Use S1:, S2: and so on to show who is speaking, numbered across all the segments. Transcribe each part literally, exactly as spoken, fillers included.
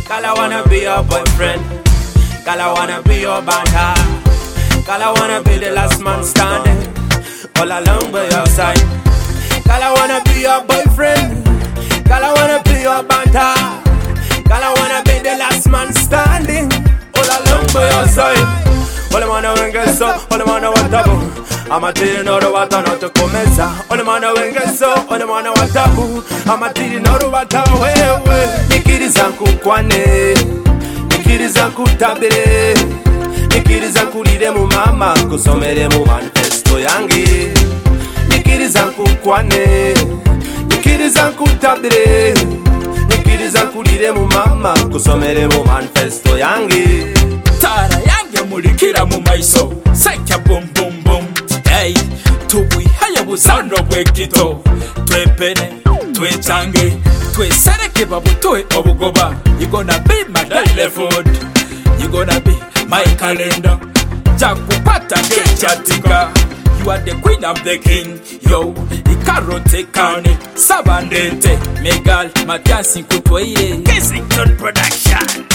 S1: Girl, I wanna be your boyfriend. Girl, I wanna be your banter. Girl, I wanna be the last man standing all along by your side. Girl, I wanna be your boyfriend. Girl, I wanna be your banter. Girl, I wanna be the last man standing all along by your side. All the man when get so, all the man want taboo. I'm a teen or what not to commence. All the man when get so, all the man want taboo. I'm a teen or what away. Nikiriza kukwane, nikiriza kutabire, nikiriza kulire mu mama, kusomere mu manifesto yangi. Nikiriza kukwane, nikiriza kutabire, nikiriza kulire mu mama, kusomere mu manifesto yangi.
S2: Tara yange mulikira mu maiso, sekya boom boom boom. Hey, tuwihaye buzano bwekito, twepene, twechange, twesereke babutoe obugoba. You gonna be my telephone, you gonna be my calendar. Jakupata kechatika, you are the queen of the king. Yo, ikarote kane, sabandente, Megal, Matiasi kutwaye, Kissington Production.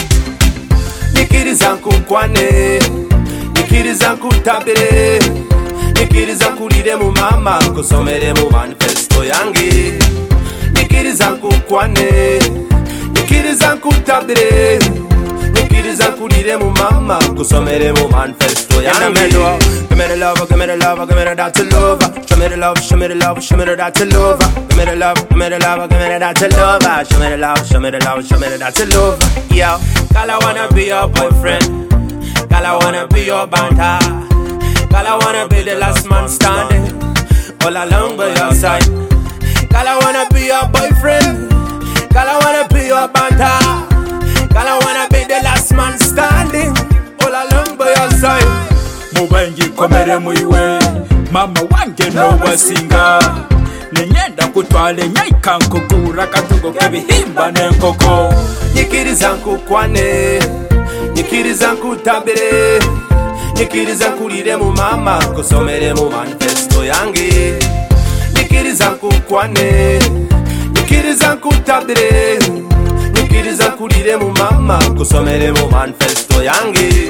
S1: Nikiriza kukwane, nikiriza kutabire, nikiriza kulire mu mama, kusomere mu manifesto yangi. Nikiriza kukwane, nikiriza kutabire, nikiriza kulire mu mama, kusomere mu manifesto yangi. Give me the love, give me the love, give me the that to love. Show me the love, show me the love, show me the that to love. Give me the love, give me the love, give me the that to love. Show me the love, show me the love, show me the that to love. Yo, girl, I wanna be your boyfriend. Girl, I wanna be your banter. Girl, I wanna be the last man standing all along by your side. Girl, I wanna be your boyfriend. Girl, I wanna be your banter. Girl, I wanna be the last man standing all along by your side.
S2: Mubangi komere muiwe, mama wange no wasinga. Nenyenda kutwale nyaika nkukura katugo kebihimba nenkoko.
S1: Nikiriza nkukwane, nikiriza nkutabire, nikiriza kulire mu mama, kusomere mu manifesto yangi. Nikiriza nkukwane, nikiriza nkutabire, nikiriza kulire mu mama, kusomere mu manifesto yangi.